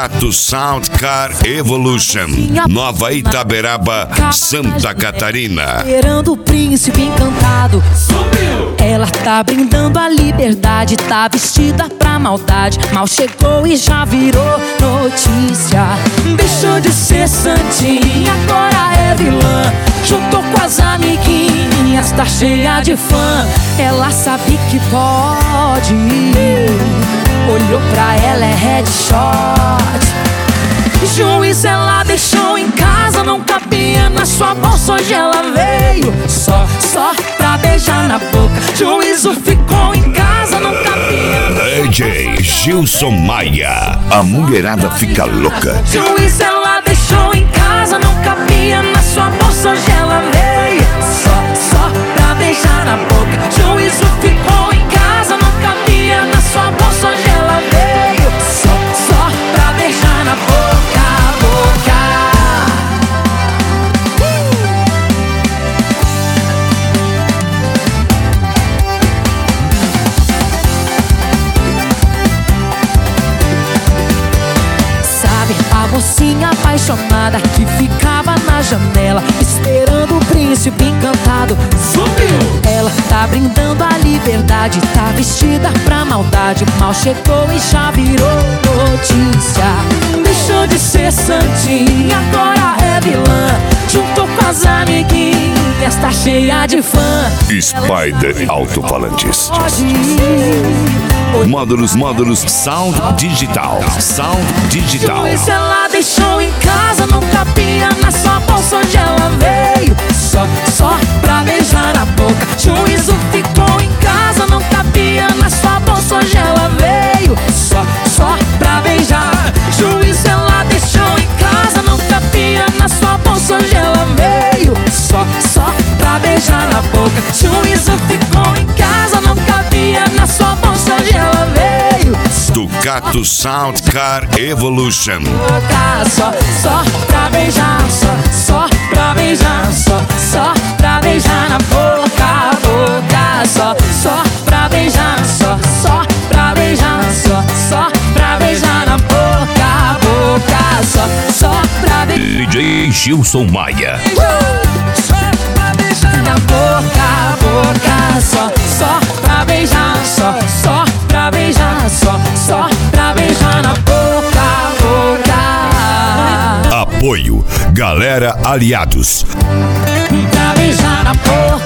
Ducato Sound Car Evolution, Nova Itaberaba, Santa Catarina. Esperando o príncipe encantado. Sumiu! Ela tá brindando a liberdade, tá vestida pra maldade. Mal chegou e já virou notícia. Deixou de ser santinha, agora é vilã. Juntou com as amiguinhas, tá cheia de fã. Ela sabe que pode. Olhou pra ela, é headshot. Juiz ela deixou em casa, não cabia na sua bolsa. Hoje ela veio só pra beijar na boca. Juízo ficou em casa, não cabia. DJ Gilson Maia, a mulherada fica louca. Juiz ela deixou em casa, não cabia na sua bolsa. Hoje ela veio só pra beijar na boca. Juízo ficou em casa, não cabia na sua bolsa. Hoje ela veio só pra beijar na boca. Mocinha apaixonada que ficava na janela esperando o príncipe encantado. Sumiu! Ela tá brindando a liberdade, tá vestida pra maldade. Mal chegou e já virou notícia. Deixou de ser santinha, agora é vilã. Juntou com as amiguinhas, tá cheia de fã. Spider Alto-Falantes. Módulos Sound Digital. Juiz ela deixou em casa, não cabia na sua bolsa. Onde ela veio só pra beijar na boca. Juízo ficou em casa, não cabia na sua bolsa. Hoje ela veio só pra beijar. Juiz ela deixou em casa, não cabia na sua bolsa. Hoje ela veio só pra beijar na boca. Juízo ficou em casa, não cabia na sua bolsa. Hoje ela veio Ducato Sound Car Evolution. Só pra beijar, só pra beijar, só pra beijar na boca, só pra beijar, só pra beijar, só pra beijar na boca, só pra beijar. DJ Gilson Maia. Na boca, só pra beijar, só pra beijar, só pra beijar na boca. Apoio Galera Aliados. Pra beijar na boca.